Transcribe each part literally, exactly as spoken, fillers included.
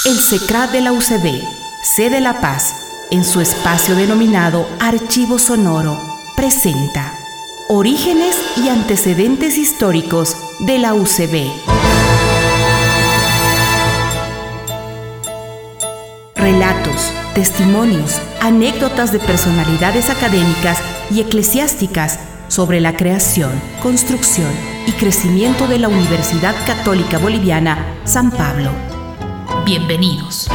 El CECRAD de la U C B, sede La Paz, en su espacio denominado Archivo Sonoro, presenta Orígenes y antecedentes históricos de la U C B. Relatos, testimonios, anécdotas de personalidades académicas y eclesiásticas sobre la creación, construcción y crecimiento de la Universidad Católica Boliviana San Pablo. Bienvenidos.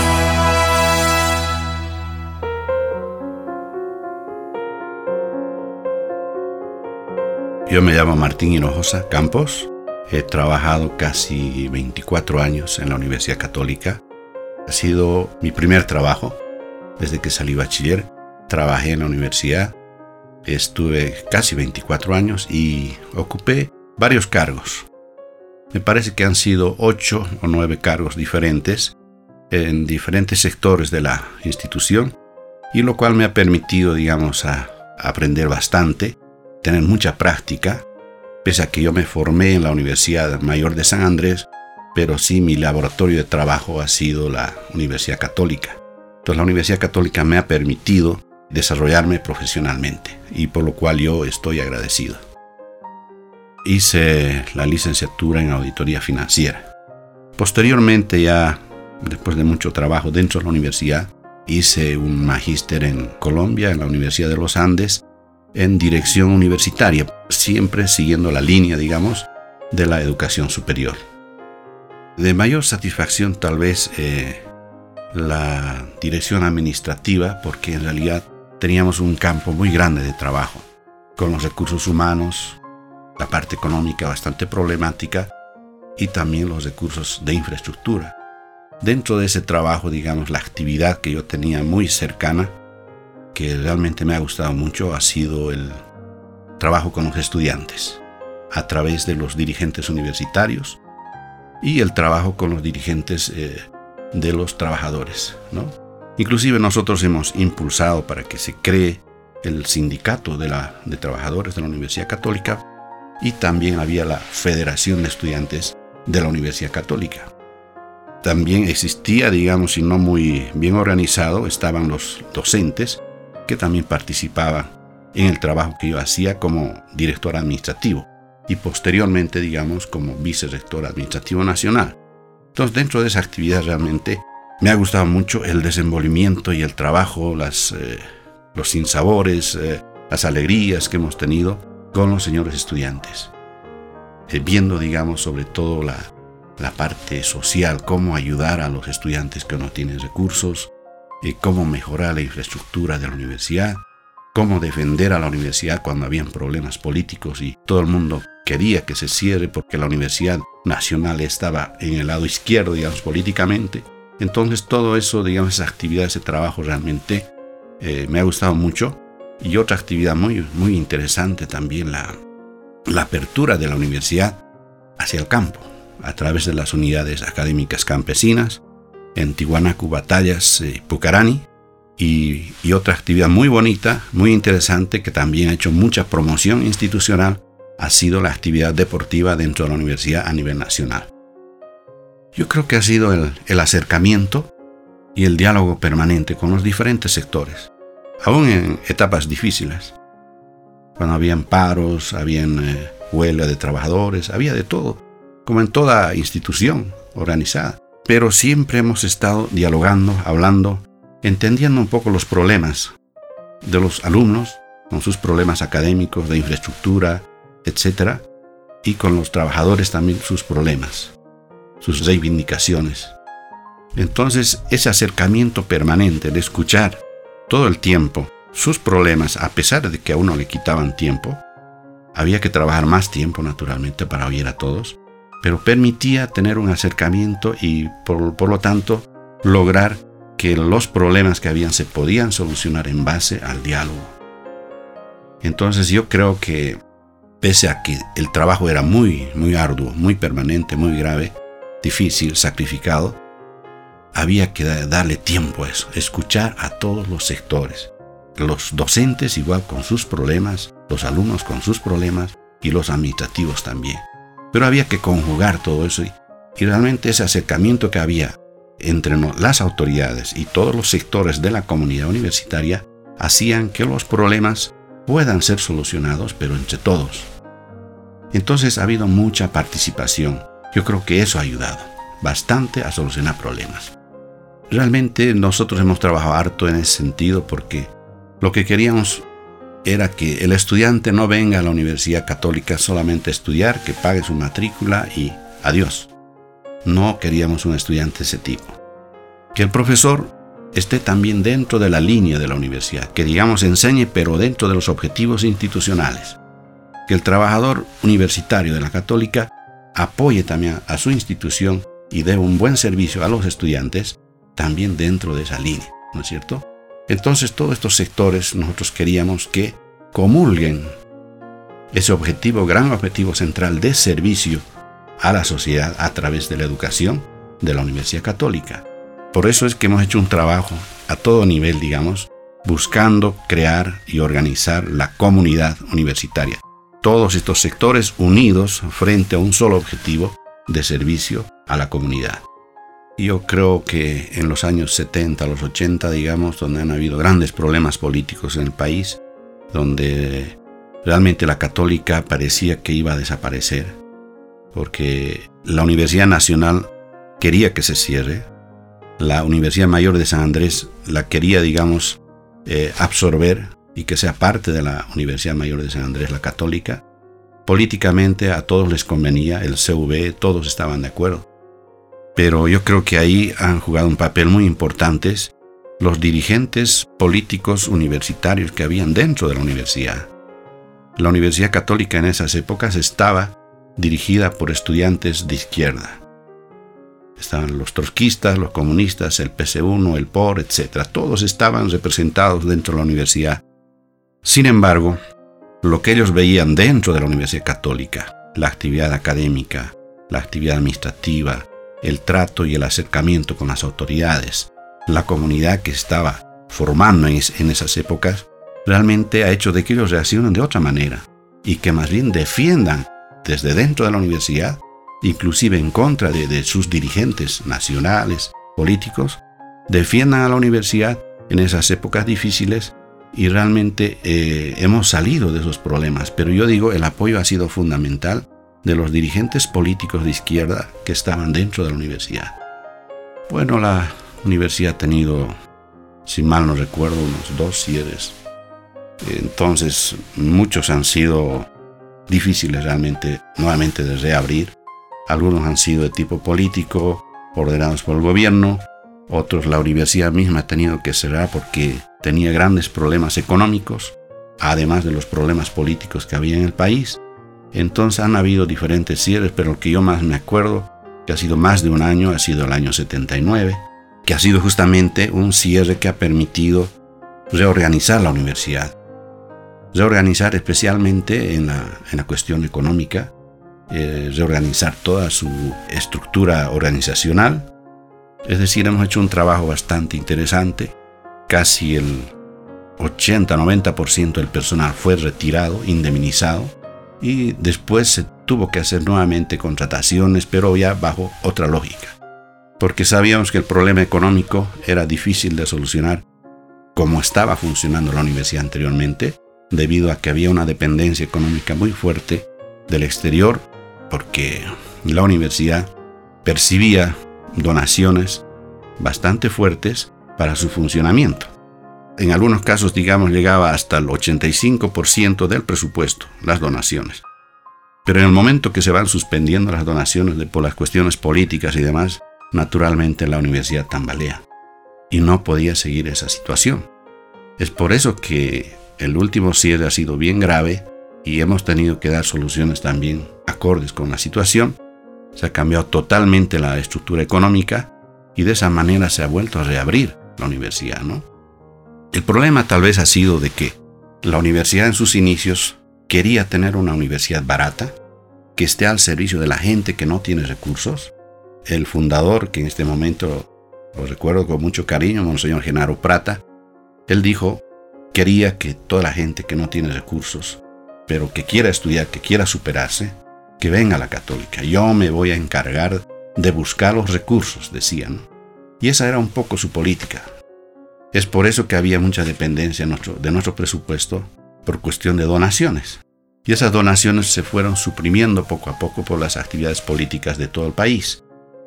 Yo me llamo Martín Hinojosa Campos. He trabajado casi veinticuatro años en la Universidad Católica. Ha sido mi primer trabajo. Desde que salí bachiller, trabajé en la universidad. Estuve casi veinticuatro años y ocupé varios cargos. Me parece que han sido ocho o nueve cargos diferentes en diferentes sectores de la institución, y lo cual me ha permitido, digamos, a, a aprender bastante, tener mucha práctica, pese a que yo me formé en la Universidad Mayor de San Andrés, pero sí mi laboratorio de trabajo ha sido la Universidad Católica. Entonces la Universidad Católica me ha permitido desarrollarme profesionalmente, y por lo cual yo estoy agradecido. Hice la licenciatura en auditoría financiera. Posteriormente, ya después de mucho trabajo dentro de la universidad, hice un magíster en Colombia, en la Universidad de los Andes, en dirección universitaria, siempre siguiendo la línea, digamos, de la educación superior. De mayor satisfacción tal vez eh, la dirección administrativa, porque en realidad teníamos un campo muy grande de trabajo, con los recursos humanos, la parte económica bastante problemática y también los recursos de infraestructura. Dentro de ese trabajo, digamos, la actividad que yo tenía muy cercana, que realmente me ha gustado mucho, ha sido el trabajo con los estudiantes, a través de los dirigentes universitarios y el trabajo con los dirigentes eh, de los trabajadores, ¿no? Inclusive nosotros hemos impulsado para que se cree el sindicato de, la, de trabajadores de la Universidad Católica, y también había la Federación de Estudiantes de la Universidad Católica. También existía, digamos, y no muy bien organizado, estaban los docentes que también participaban en el trabajo que yo hacía como director administrativo y posteriormente, digamos, como vicerrector administrativo nacional. Entonces, dentro de esa actividad realmente me ha gustado mucho el desenvolvimiento y el trabajo, las, eh, los sinsabores, eh, las alegrías que hemos tenido con los señores estudiantes, eh, viendo, digamos, sobre todo la, la parte social, cómo ayudar a los estudiantes que no tienen recursos, eh, cómo mejorar la infraestructura de la universidad, cómo defender a la universidad cuando habían problemas políticos y todo el mundo quería que se cierre porque la Universidad Nacional estaba en el lado izquierdo, digamos, políticamente. Entonces todo eso, digamos, esa actividad, ese trabajo realmente eh, me ha gustado mucho. Y otra actividad muy, muy interesante también, la, la apertura de la universidad hacia el campo, a través de las unidades académicas campesinas, en Tiwanaku, Batallas, eh, Pucarani, y, y otra actividad muy bonita, muy interesante, que también ha hecho mucha promoción institucional, ha sido la actividad deportiva dentro de la universidad a nivel nacional. Yo creo que ha sido el, el acercamiento y el diálogo permanente con los diferentes sectores, aún en etapas difíciles, cuando habían paros, habían eh, huelga de trabajadores, había de todo, como en toda institución organizada. Pero siempre hemos estado dialogando, hablando, entendiendo un poco los problemas de los alumnos, con sus problemas académicos, de infraestructura, etcétera, y con los trabajadores también sus problemas, sus reivindicaciones. Entonces, ese acercamiento permanente de escuchar todo el tiempo sus problemas, a pesar de que a uno le quitaban tiempo, había que trabajar más tiempo naturalmente para oír a todos, pero permitía tener un acercamiento y por, por lo tanto lograr que los problemas que habían se podían solucionar en base al diálogo. Entonces yo creo que pese a que el trabajo era muy, muy arduo, muy permanente, muy grave, difícil, sacrificado, había que darle tiempo a eso, escuchar a todos los sectores. Los docentes igual con sus problemas, los alumnos con sus problemas y los administrativos también. Pero había que conjugar todo eso y, y realmente ese acercamiento que había entre las autoridades y todos los sectores de la comunidad universitaria hacían que los problemas puedan ser solucionados, pero entre todos. Entonces ha habido mucha participación. Yo creo que eso ha ayudado bastante a solucionar problemas. Realmente nosotros hemos trabajado harto en ese sentido porque lo que queríamos era que el estudiante no venga a la Universidad Católica solamente a estudiar, que pague su matrícula y adiós. No queríamos un estudiante de ese tipo. Que el profesor esté también dentro de la línea de la universidad, que digamos enseñe pero dentro de los objetivos institucionales. Que el trabajador universitario de la Católica apoye también a su institución y dé un buen servicio a los estudiantes también dentro de esa línea, ¿no es cierto? Entonces todos estos sectores nosotros queríamos que comulguen ese objetivo, gran objetivo central de servicio a la sociedad a través de la educación de la Universidad Católica. Por eso es que hemos hecho un trabajo a todo nivel, digamos, buscando crear y organizar la comunidad universitaria. Todos estos sectores unidos frente a un solo objetivo de servicio a la comunidad. Yo creo que en los años setenta, los ochenta, digamos, donde han habido grandes problemas políticos en el país, donde realmente la Católica parecía que iba a desaparecer, porque la Universidad Nacional quería que se cierre, la Universidad Mayor de San Andrés la quería, digamos, eh, absorber y que sea parte de la Universidad Mayor de San Andrés, la Católica. Políticamente a todos les convenía, el C U V, todos estaban de acuerdo. Pero yo creo que ahí han jugado un papel muy importante los dirigentes políticos universitarios que habían dentro de la universidad. La Universidad Católica en esas épocas estaba dirigida por estudiantes de izquierda. Estaban los trotskistas, los comunistas, el P C uno, el P O R, etcétera. Todos estaban representados dentro de la universidad. Sin embargo, lo que ellos veían dentro de la Universidad Católica, la actividad académica, la actividad administrativa, el trato y el acercamiento con las autoridades, la comunidad que estaba formando en, es, en esas épocas, realmente ha hecho de que ellos reaccionen de otra manera y que más bien defiendan desde dentro de la universidad, inclusive en contra de, de sus dirigentes nacionales, políticos, defiendan a la universidad en esas épocas difíciles y realmente eh, hemos salido de esos problemas. Pero yo digo, el apoyo ha sido fundamental de los dirigentes políticos de izquierda que estaban dentro de la universidad. Bueno, la universidad ha tenido, si mal no recuerdo, unos dos cierres. Entonces, muchos han sido difíciles realmente nuevamente de reabrir. Algunos han sido de tipo político, ordenados por el gobierno. Otros, la universidad misma ha tenido que cerrar porque tenía grandes problemas económicos, además de los problemas políticos que había en el país. Entonces han habido diferentes cierres, pero el que yo más me acuerdo, que ha sido más de un año, ha sido el año setenta y nueve, que ha sido justamente un cierre que ha permitido reorganizar la universidad. Reorganizar especialmente en la, en la cuestión económica, eh, reorganizar toda su estructura organizacional. Es decir, hemos hecho un trabajo bastante interesante. Casi el ochenta a noventa por ciento del personal fue retirado, indemnizado, y después se tuvo que hacer nuevamente contrataciones, pero ya bajo otra lógica. Porque sabíamos que el problema económico era difícil de solucionar como estaba funcionando la universidad anteriormente, debido a que había una dependencia económica muy fuerte del exterior, porque la universidad percibía donaciones bastante fuertes para su funcionamiento. En algunos casos, digamos, llegaba hasta el ochenta y cinco por ciento del presupuesto, las donaciones. Pero en el momento que se van suspendiendo las donaciones de, por las cuestiones políticas y demás, naturalmente la universidad tambalea y no podía seguir esa situación. Es por eso que el último cierre ha sido bien grave y hemos tenido que dar soluciones también acordes con la situación. Se ha cambiado totalmente la estructura económica y de esa manera se ha vuelto a reabrir la universidad, ¿no? El problema tal vez ha sido de que la universidad en sus inicios quería tener una universidad barata, que esté al servicio de la gente que no tiene recursos. El fundador, que en este momento lo recuerdo con mucho cariño, Monseñor Genaro Prata, él dijo, quería que toda la gente que no tiene recursos, pero que quiera estudiar, que quiera superarse, que venga a la Católica. Yo me voy a encargar de buscar los recursos, decían. Y esa era un poco su política. Es por eso que había mucha dependencia de nuestro presupuesto por cuestión de donaciones. Y esas donaciones se fueron suprimiendo poco a poco por las actividades políticas de todo el país.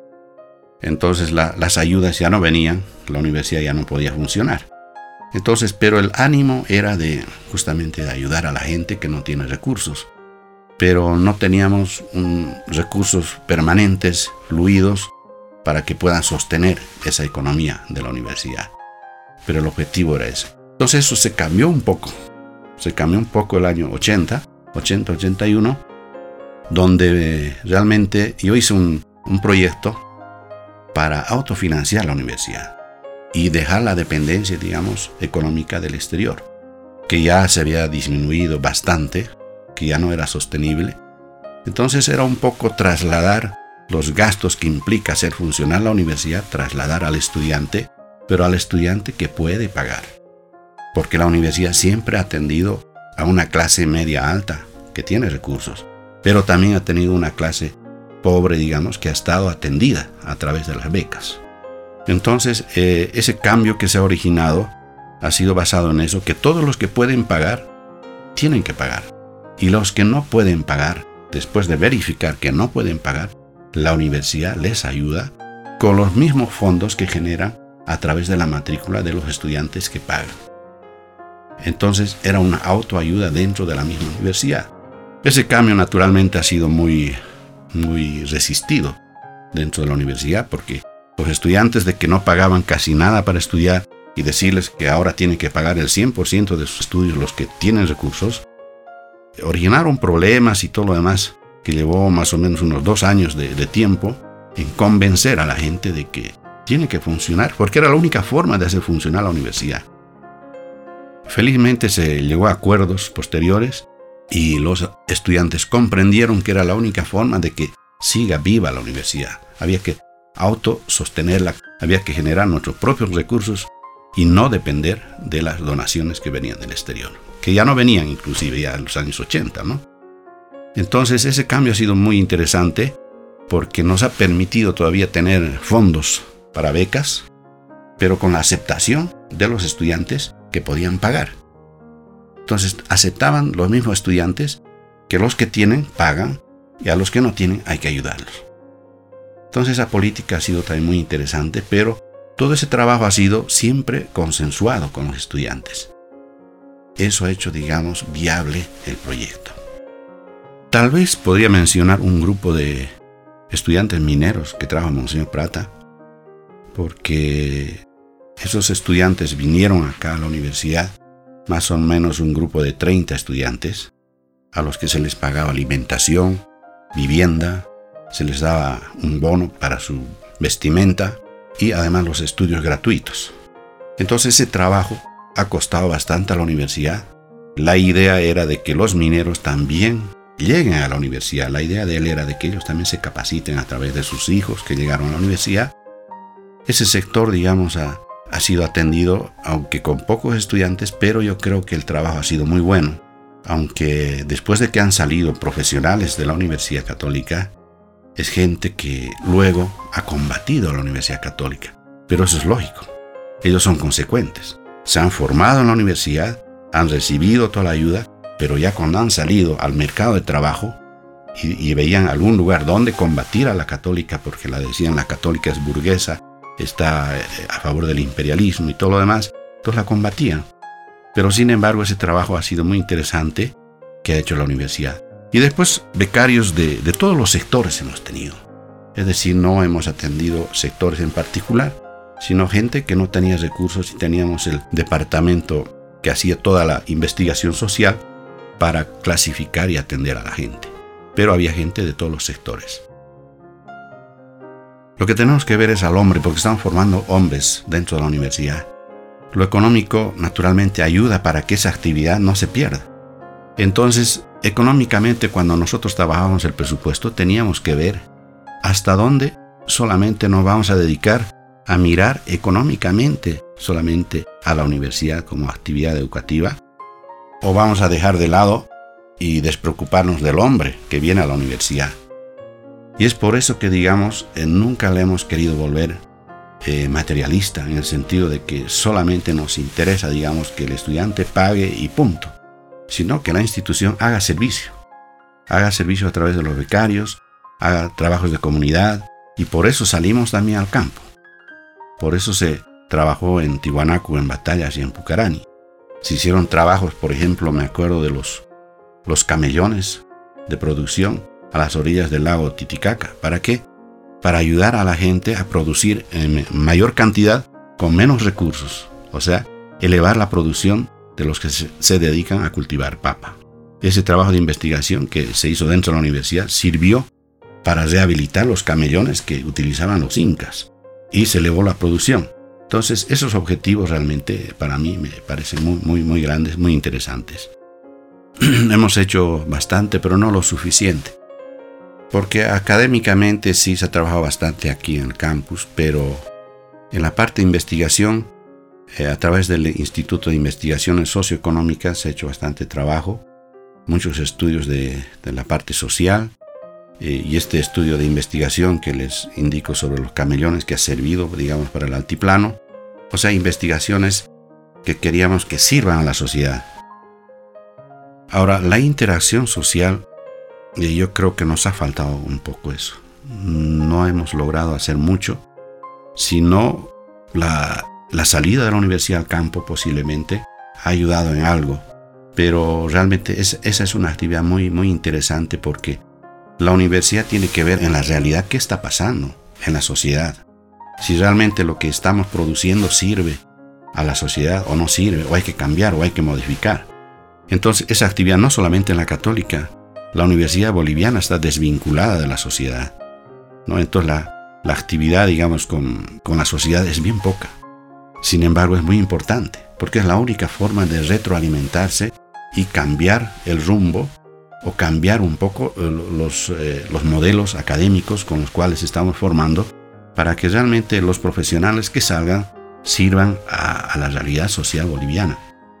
Entonces la, las ayudas ya no venían, la universidad ya no podía funcionar. Entonces, pero el ánimo era de justamente de ayudar a la gente que no tiene recursos. Pero no teníamos un, recursos permanentes, fluidos, para que puedan sostener esa economía de la universidad. Pero el objetivo era ese. Entonces eso se cambió un poco. Se cambió un poco el año ochenta, ochenta, ochenta y uno, donde realmente yo hice un, un proyecto para autofinanciar la universidad y dejar la dependencia, digamos, económica del exterior, que ya se había disminuido bastante, que ya no era sostenible. Entonces era un poco trasladar los gastos que implica hacer funcionar la universidad, trasladar al estudiante, pero al estudiante que puede pagar. Porque la universidad siempre ha atendido a una clase media alta que tiene recursos, pero también ha tenido una clase pobre, digamos, que ha estado atendida a través de las becas. Entonces, eh, ese cambio que se ha originado ha sido basado en eso, que todos los que pueden pagar, tienen que pagar. Y los que no pueden pagar, después de verificar que no pueden pagar, la universidad les ayuda con los mismos fondos que generan a través de la matrícula de los estudiantes que pagan. Entonces, era una autoayuda dentro de la misma universidad. Ese cambio naturalmente ha sido muy, muy resistido dentro de la universidad, porque los estudiantes de que no pagaban casi nada para estudiar y decirles que ahora tienen que pagar el cien por ciento de sus estudios los que tienen recursos, originaron problemas y todo lo demás, que llevó más o menos unos dos años de, de tiempo en convencer a la gente de que tiene que funcionar, porque era la única forma de hacer funcionar la universidad. Felizmente se llegó a acuerdos posteriores y los estudiantes comprendieron que era la única forma de que siga viva la universidad. Había que autosostenerla, había que generar nuestros propios recursos y no depender de las donaciones que venían del exterior, que ya no venían inclusive ya en los años ochenta, ¿no? Entonces ese cambio ha sido muy interesante porque nos ha permitido todavía tener fondos para becas, pero con la aceptación de los estudiantes que podían pagar. Entonces aceptaban los mismos estudiantes que los que tienen pagan y a los que no tienen hay que ayudarlos. Entonces esa política ha sido también muy interesante, pero todo ese trabajo ha sido siempre consensuado con los estudiantes. Eso ha hecho, digamos, viable el proyecto. Tal vez podría mencionar un grupo de estudiantes mineros que trabajan en Monseñor Prata, porque esos estudiantes vinieron acá a la universidad, más o menos un grupo de treinta estudiantes, a los que se les pagaba alimentación, vivienda, se les daba un bono para su vestimenta y además los estudios gratuitos. Entonces ese trabajo ha costado bastante a la universidad. La idea era de que los mineros también lleguen a la universidad. La idea de él era de que ellos también se capaciten a través de sus hijos que llegaron a la universidad. Ese sector, digamos, ha, ha sido atendido, aunque con pocos estudiantes, pero yo creo que el trabajo ha sido muy bueno. Aunque después de que han salido profesionales de la Universidad Católica, es gente que luego ha combatido a la Universidad Católica. Pero eso es lógico. Ellos son consecuentes. Se han formado en la universidad, han recibido toda la ayuda, pero ya cuando han salido al mercado de trabajo y, y veían algún lugar donde combatir a la católica, porque la decían la católica es burguesa, está a favor del imperialismo y todo lo demás, entonces la combatían. Pero sin embargo ese trabajo ha sido muy interesante que ha hecho la universidad. Y después becarios de, de todos los sectores hemos tenido. Es decir, no hemos atendido sectores en particular, sino gente que no tenía recursos y teníamos el departamento que hacía toda la investigación social para clasificar y atender a la gente. Pero había gente de todos los sectores. Lo que tenemos que ver es al hombre, porque están formando hombres dentro de la universidad. Lo económico, naturalmente, ayuda para que esa actividad no se pierda. Entonces, económicamente, cuando nosotros trabajábamos el presupuesto, teníamos que ver hasta dónde solamente nos vamos a dedicar a mirar económicamente solamente a la universidad como actividad educativa, o vamos a dejar de lado y despreocuparnos del hombre que viene a la universidad. Y es por eso que, digamos, eh, nunca le hemos querido volver eh, materialista, en el sentido de que solamente nos interesa, digamos, que el estudiante pague y punto, sino que la institución haga servicio, haga servicio a través de los becarios, haga trabajos de comunidad, y por eso salimos también al campo. Por eso se trabajó en Tiwanaku, en Batallas y en Pucarani. Se hicieron trabajos, por ejemplo, me acuerdo de los, los camellones de producción a las orillas del lago Titicaca. ¿Para qué? Para ayudar a la gente a producir en mayor cantidad con menos recursos. O sea, elevar la producción de los que se, se dedican a cultivar papa. Ese trabajo de investigación que se hizo dentro de la universidad sirvió para rehabilitar los camellones que utilizaban los incas y se elevó la producción. Entonces, esos objetivos realmente para mí me parecen muy, muy, muy grandes, muy interesantes. Hemos hecho bastante, pero no lo suficiente. Porque académicamente sí se ha trabajado bastante aquí en el campus, pero en la parte de investigación, eh, a través del Instituto de Investigaciones Socioeconómicas se ha hecho bastante trabajo, muchos estudios de, de la parte social, eh, y este estudio de investigación que les indico sobre los camellones que ha servido, digamos, para el altiplano, o sea, investigaciones que queríamos que sirvan a la sociedad. Ahora, la interacción social, y yo creo que nos ha faltado un poco eso. No hemos logrado hacer mucho, sino la, la salida de la universidad al campo posiblemente ha ayudado en algo. Pero realmente es, esa es una actividad muy, muy interesante porque la universidad tiene que ver en la realidad qué está pasando en la sociedad. Si realmente lo que estamos produciendo sirve a la sociedad o no sirve, o hay que cambiar o hay que modificar. Entonces esa actividad no solamente en la católica, la Universidad Boliviana está desvinculada de la sociedad, ¿no? Entonces la, la actividad, digamos, con, con la sociedad es bien poca. Sin embargo, es muy importante, porque es la única forma de retroalimentarse y cambiar el rumbo o cambiar un poco los, eh, los modelos académicos con los cuales estamos formando para que realmente los profesionales que salgan sirvan a, a la realidad social boliviana.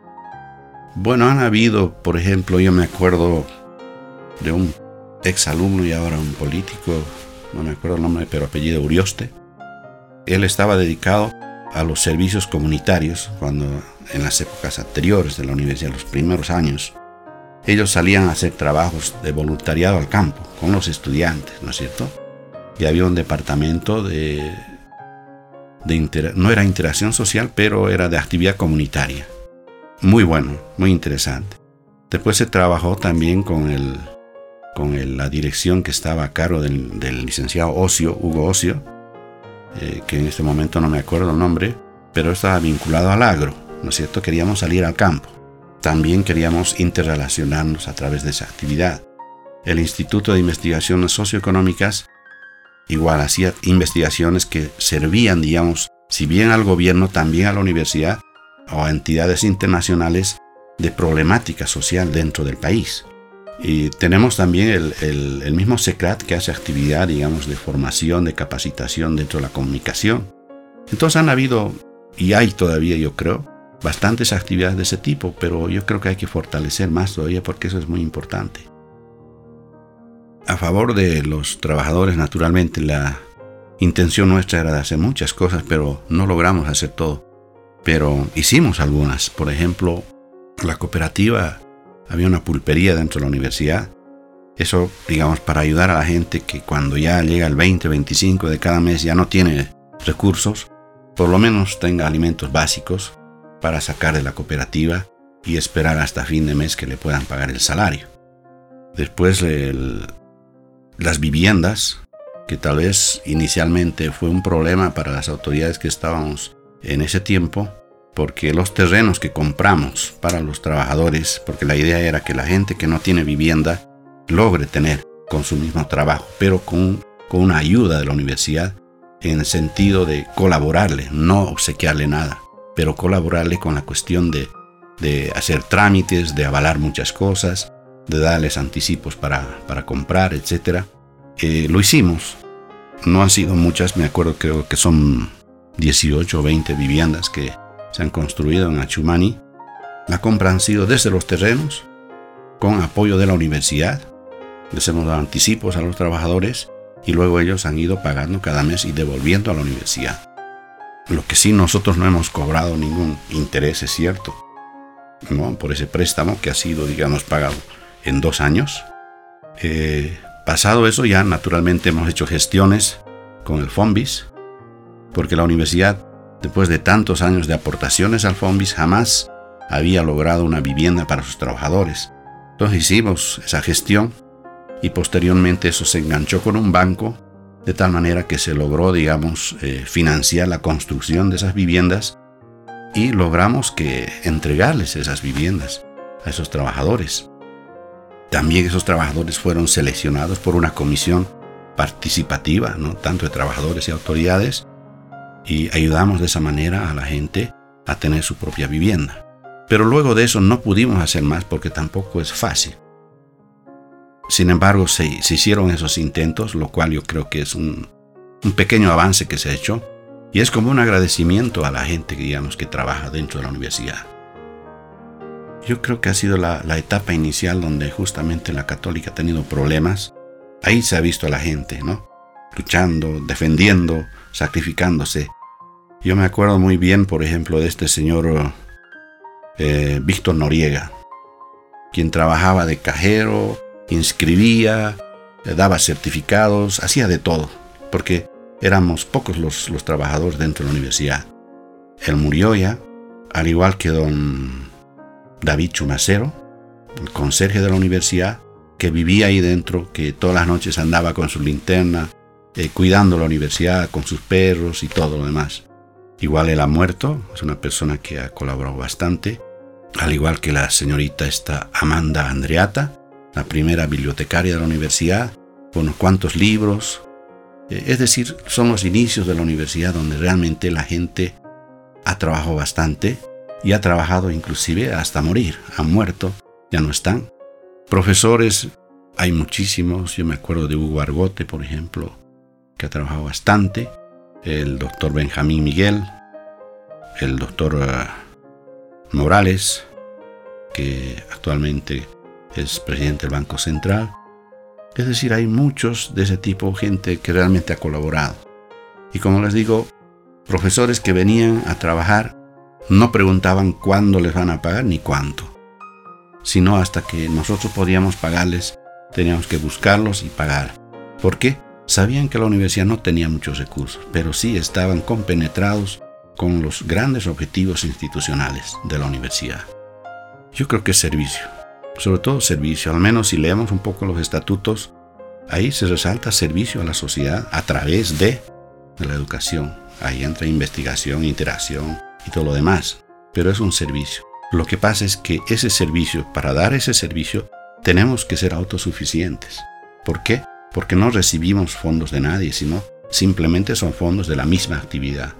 Bueno, han habido, por ejemplo, yo me acuerdo de un exalumno y ahora un político, no me acuerdo el nombre, pero apellido Urioste. Él estaba dedicado a los servicios comunitarios cuando en las épocas anteriores de la universidad, los primeros años, ellos salían a hacer trabajos de voluntariado al campo con los estudiantes, ¿no es cierto? Y había un departamento de, de inter, no era interacción social, pero era de actividad comunitaria. Muy bueno, muy interesante. Después se trabajó también con el con el, la dirección que estaba a cargo del, del licenciado Ocio, Hugo Ocio, eh, que en este momento no me acuerdo el nombre, pero estaba vinculado al agro, ¿no es cierto? Queríamos salir al campo. También queríamos interrelacionarnos a través de esa actividad. El Instituto de Investigaciones Socioeconómicas igual hacía investigaciones que servían, digamos, si bien al gobierno, también a la universidad o a entidades internacionales de problemática social dentro del país. Y tenemos también el, el, el mismo SECRAT que hace actividad, digamos, de formación, de capacitación dentro de la comunicación. Entonces han habido, y hay todavía, yo creo, bastantes actividades de ese tipo, pero yo creo que hay que fortalecer más todavía porque eso es muy importante. A favor de los trabajadores, naturalmente, la intención nuestra era de hacer muchas cosas, pero no logramos hacer todo. Pero hicimos algunas. Por ejemplo, la cooperativa, había una pulpería dentro de la universidad. Eso, digamos, para ayudar a la gente que cuando ya llega el veinte, veinticinco de cada mes ya no tiene recursos, por lo menos tenga alimentos básicos para sacar de la cooperativa y esperar hasta fin de mes que le puedan pagar el salario. Después el, las viviendas, que tal vez inicialmente fue un problema para las autoridades que estábamos en ese tiempo, porque los terrenos que compramos para los trabajadores, porque la idea era que la gente que no tiene vivienda logre tener con su mismo trabajo, pero con, con una ayuda de la universidad en el sentido de colaborarle, no obsequiarle nada, pero colaborarle con la cuestión de, de hacer trámites, de avalar muchas cosas, de darles anticipos para, para comprar, etcétera. Eh, lo hicimos, no han sido muchas, me acuerdo, creo que son dieciocho o veinte viviendas que se han construido en Achumani. La compra han sido desde los terrenos, con apoyo de la universidad. Les hemos dado anticipos a los trabajadores y luego ellos han ido pagando cada mes y devolviendo a la universidad. Lo que sí, nosotros no hemos cobrado ningún interés, es cierto, ¿no?, por ese préstamo que ha sido, digamos, pagado en dos años. Eh, pasado eso, ya naturalmente hemos hecho gestiones con el FONVIS, porque la universidad, después de tantos años de aportaciones al FONVIS, jamás había logrado una vivienda para sus trabajadores. Entonces hicimos esa gestión y posteriormente eso se enganchó con un banco, de tal manera que se logró, digamos, eh, financiar la construcción de esas viviendas y logramos que entregarles esas viviendas a esos trabajadores. También esos trabajadores fueron seleccionados por una comisión participativa, ¿no?, tanto de trabajadores y autoridades, y ayudamos de esa manera a la gente a tener su propia vivienda. Pero luego de eso no pudimos hacer más porque tampoco es fácil. Sin embargo, se, se hicieron esos intentos, lo cual yo creo que es un, un pequeño avance que se ha hecho, y es como un agradecimiento a la gente, digamos, que trabaja dentro de la universidad. Yo creo que ha sido la, la etapa inicial donde justamente la Católica ha tenido problemas. Ahí se ha visto a la gente, ¿no?, luchando, defendiendo, sacrificándose. Yo me acuerdo muy bien, por ejemplo, de este señor eh, Víctor Noriega, quien trabajaba de cajero, inscribía, daba certificados, hacía de todo, porque éramos pocos los, los trabajadores dentro de la universidad. Él murió ya, al igual que don David Chumacero, el conserje de la universidad, que vivía ahí dentro, que todas las noches andaba con su linterna, eh, cuidando la universidad, con sus perros y todo lo demás. Igual él ha muerto, es una persona que ha colaborado bastante, al igual que la señorita esta Amanda Andreata, la primera bibliotecaria de la universidad, con unos cuantos libros. Eh, es decir, son los inicios de la universidad donde realmente la gente ha trabajado bastante y ha trabajado inclusive hasta morir. Han muerto, ya no están. Profesores, hay muchísimos. Yo me acuerdo de Hugo Argote, por ejemplo, que ha trabajado bastante. El doctor Benjamín Miguel, el doctor uh, Morales, que actualmente es presidente del Banco Central. Es decir, hay muchos de ese tipo, gente que realmente ha colaborado. Y como les digo, profesores que venían a trabajar no preguntaban cuándo les van a pagar ni cuánto, sino hasta que nosotros podíamos pagarles, teníamos que buscarlos y pagar. ¿Por qué? Sabían que la universidad no tenía muchos recursos, pero sí estaban compenetrados con los grandes objetivos institucionales de la universidad. Yo creo que es servicio. Sobre todo servicio, al menos si leemos un poco los estatutos, ahí se resalta servicio a la sociedad a través de, de la educación. Ahí entra investigación, interacción y todo lo demás, pero es un servicio. Lo que pasa es que ese servicio, para dar ese servicio, tenemos que ser autosuficientes. ¿Por qué? Porque no recibimos fondos de nadie, sino simplemente son fondos de la misma actividad.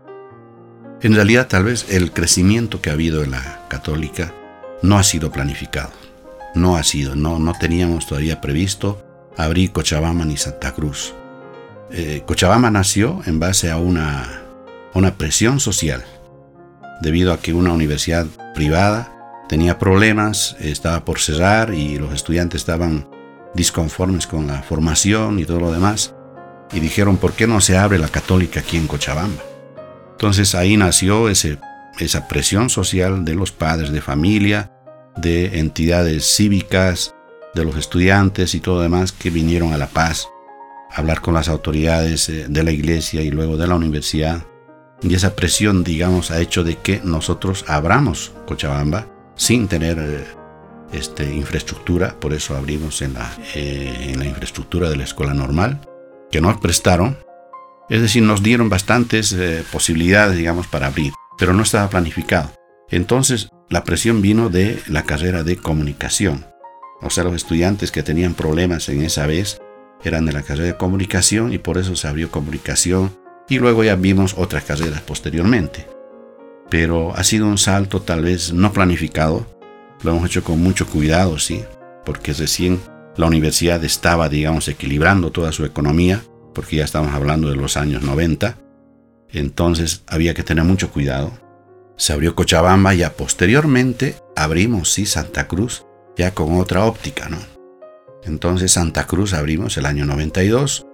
En realidad, tal vez el crecimiento que ha habido en la Católica no ha sido planificado. No ha sido, no, no teníamos todavía previsto abrir Cochabamba ni Santa Cruz. Eh, Cochabamba nació en base a una, una presión social, debido a que una universidad privada tenía problemas, estaba por cerrar y los estudiantes estaban disconformes con la formación y todo lo demás, y dijeron, ¿por qué no se abre la Católica aquí en Cochabamba? Entonces ahí nació ese, esa presión social de los padres de familia, de entidades cívicas, de los estudiantes y todo lo demás que vinieron a La Paz a hablar con las autoridades de la iglesia y luego de la universidad. Y esa presión, digamos, ha hecho de que nosotros abramos Cochabamba sin tener eh, este, infraestructura. Por eso abrimos en la, eh, en la infraestructura de la escuela normal, que nos prestaron. Es decir, nos dieron bastantes eh, posibilidades, digamos, para abrir, pero no estaba planificado. Entonces, la presión vino de la carrera de comunicación. O sea, los estudiantes que tenían problemas en esa vez eran de la carrera de comunicación y por eso se abrió comunicación y luego ya vimos otras carreras posteriormente. Pero ha sido un salto tal vez no planificado. Lo hemos hecho con mucho cuidado, sí, porque recién la universidad estaba, digamos, equilibrando toda su economía, porque ya estamos hablando de los años noventa. Entonces había que tener mucho cuidado. Se abrió Cochabamba y ya posteriormente abrimos, sí, Santa Cruz, ya con otra óptica, ¿no? Entonces Santa Cruz abrimos el año noventa y dos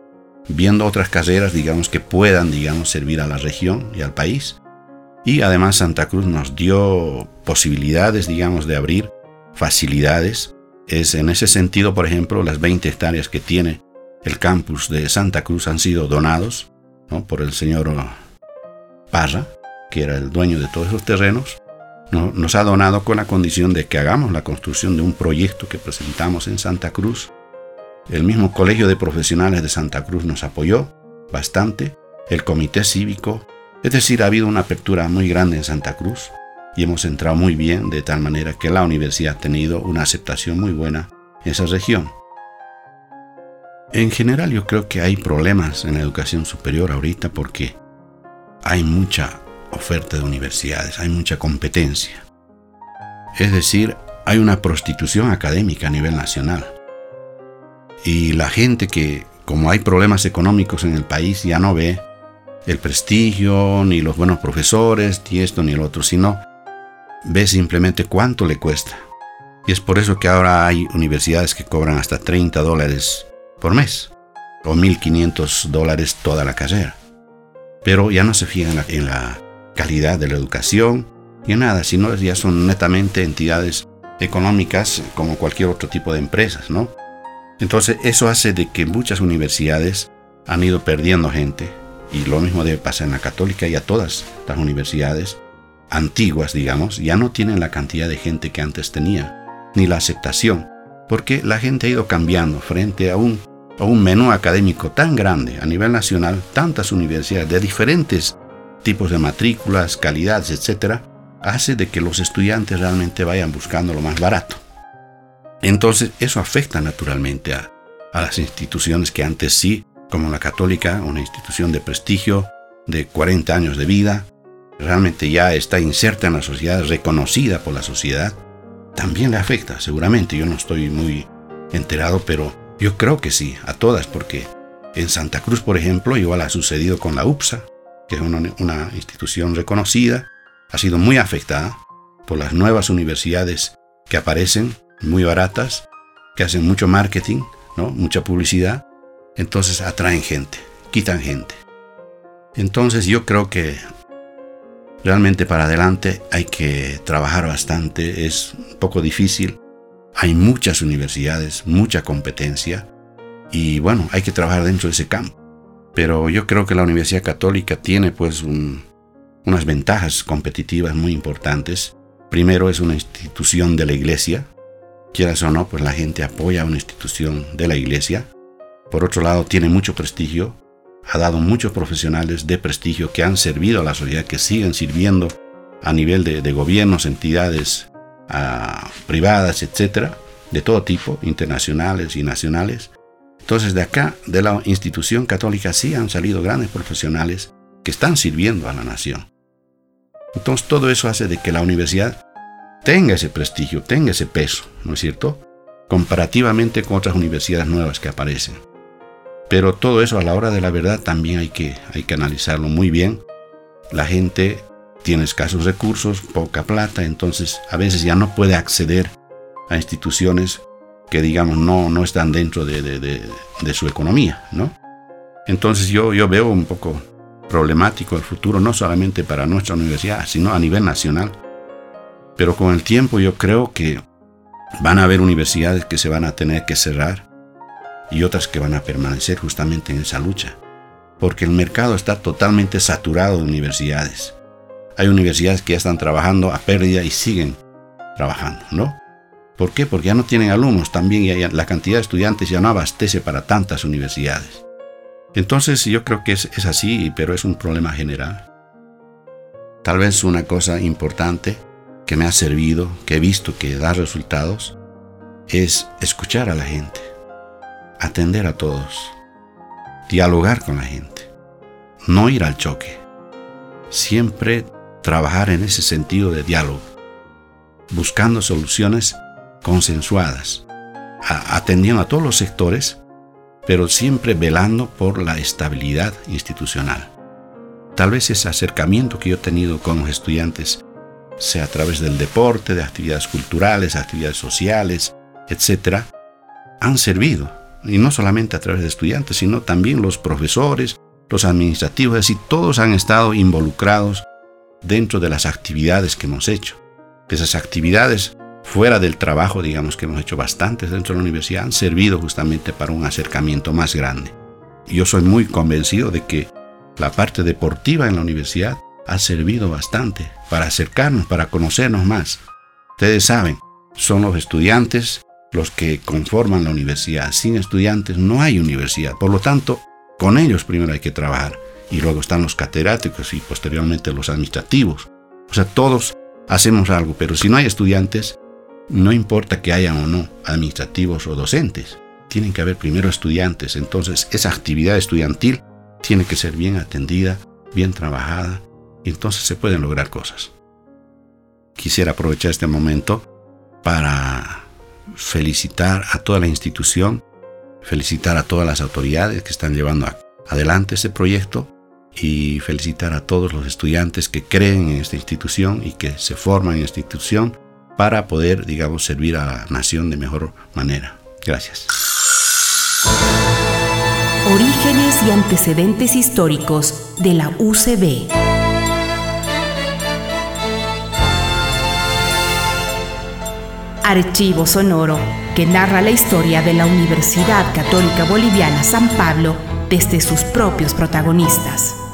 viendo otras carreras, digamos, que puedan, digamos, servir a la región y al país. Y además Santa Cruz nos dio posibilidades, digamos, de abrir facilidades. Es en ese sentido, por ejemplo, las veinte hectáreas que tiene el campus de Santa Cruz han sido donados, ¿no?, por el señor Parra, que era el dueño de todos esos terrenos. ¿No? Nos ha donado con la condición de que hagamos la construcción de un proyecto que presentamos en Santa Cruz. El mismo Colegio de Profesionales de Santa Cruz nos apoyó bastante, el Comité Cívico. Es decir, ha habido una apertura muy grande en Santa Cruz y hemos entrado muy bien, de tal manera que la universidad ha tenido una aceptación muy buena en esa región. En general, yo creo que hay problemas en la educación superior ahorita porque hay mucha oferta de universidades, hay mucha competencia. Es decir, hay una prostitución académica a nivel nacional. Y la gente que, como hay problemas económicos en el país, ya no ve el prestigio, ni los buenos profesores, ni esto ni el otro, sino ve simplemente cuánto le cuesta. Y es por eso que ahora hay universidades que cobran hasta treinta dólares por mes, o mil quinientos dólares toda la carrera. Pero ya no se fijan en la, en la calidad de la educación y en nada, sino ya son netamente entidades económicas como cualquier otro tipo de empresas, ¿no? Entonces eso hace de que muchas universidades han ido perdiendo gente, y lo mismo debe pasar en la Católica, y a todas las universidades antiguas, digamos, ya no tienen la cantidad de gente que antes tenían, ni la aceptación, porque la gente ha ido cambiando frente a un, a un menú académico tan grande a nivel nacional, tantas universidades de diferentes tipos de matrículas, calidades, etcétera, hace de que los estudiantes realmente vayan buscando lo más barato. Entonces eso afecta naturalmente a, a las instituciones que antes sí, como la Católica, una institución de prestigio de cuarenta años de vida, realmente ya está inserta en la sociedad, reconocida por la sociedad, también le afecta, seguramente. Yo no estoy muy enterado, pero yo creo que sí, a todas, porque en Santa Cruz, por ejemplo, igual ha sucedido con la U P S A, que es una, una institución reconocida, ha sido muy afectada por las nuevas universidades que aparecen, muy baratas, que hacen mucho marketing, ¿no?, mucha publicidad. Entonces atraen gente, quitan gente. Entonces yo creo que realmente para adelante hay que trabajar bastante, es un poco difícil. Hay muchas universidades, mucha competencia y bueno, hay que trabajar dentro de ese campo. Pero yo creo que la Universidad Católica tiene pues un, unas ventajas competitivas muy importantes. Primero, es una institución de la Iglesia. Quieras o no, pues la gente apoya a una institución de la Iglesia. Por otro lado, tiene mucho prestigio. Ha dado muchos profesionales de prestigio que han servido a la sociedad, que siguen sirviendo a nivel de, de gobiernos, entidades uh, privadas, etcétera, de todo tipo, internacionales y nacionales. Entonces, de acá, de la institución católica, sí han salido grandes profesionales que están sirviendo a la nación. Entonces, todo eso hace de que la universidad tenga ese prestigio, tenga ese peso, ¿no es cierto?, comparativamente con otras universidades nuevas que aparecen. Pero todo eso, a la hora de la verdad, también hay que, hay que analizarlo muy bien. La gente tiene escasos recursos, poca plata, entonces a veces ya no puede acceder a instituciones que, digamos, no, no están dentro de, de, de, de su economía, ¿no? Entonces yo, yo veo un poco problemático el futuro, no solamente para nuestra universidad, sino a nivel nacional. Pero con el tiempo yo creo que van a haber universidades que se van a tener que cerrar y otras que van a permanecer justamente en esa lucha, porque el mercado está totalmente saturado de universidades. Hay universidades que ya están trabajando a pérdida y siguen trabajando, ¿no? ¿Por qué? Porque ya no tienen alumnos, también ya la cantidad de estudiantes ya no abastece para tantas universidades. Entonces yo creo que es, es así, pero es un problema general. Tal vez una cosa importante que me ha servido, que he visto que da resultados, es escuchar a la gente, atender a todos, dialogar con la gente, no ir al choque, siempre trabajar en ese sentido de diálogo, buscando soluciones consensuadas, a, atendiendo a todos los sectores, pero siempre velando por la estabilidad institucional. Tal vez ese acercamiento que yo he tenido con los estudiantes, sea a través del deporte, de actividades culturales, actividades sociales, etcétera, han servido, y no solamente a través de estudiantes, sino también los profesores, los administrativos, es decir, todos han estado involucrados dentro de las actividades que hemos hecho. Esas actividades, fuera del trabajo, digamos que hemos hecho bastantes dentro de la universidad, han servido justamente para un acercamiento más grande. Yo soy muy convencido de que la parte deportiva en la universidad ha servido bastante para acercarnos, para conocernos más. Ustedes saben, son los estudiantes los que conforman la universidad. Sin estudiantes no hay universidad. Por lo tanto, con ellos primero hay que trabajar. Y luego están los catedráticos y posteriormente los administrativos. O sea, todos hacemos algo, pero si no hay estudiantes, no importa que hayan o no administrativos o docentes. Tienen que haber primero estudiantes. Entonces, esa actividad estudiantil tiene que ser bien atendida, bien trabajada, y entonces se pueden lograr cosas. Quisiera aprovechar este momento para felicitar a toda la institución, felicitar a todas las autoridades que están llevando adelante este proyecto y felicitar a todos los estudiantes que creen en esta institución y que se forman en esta institución para poder, digamos, servir a la nación de mejor manera. Gracias. Orígenes y antecedentes históricos de la U C B. Archivo sonoro que narra la historia de la Universidad Católica Boliviana San Pablo desde sus propios protagonistas.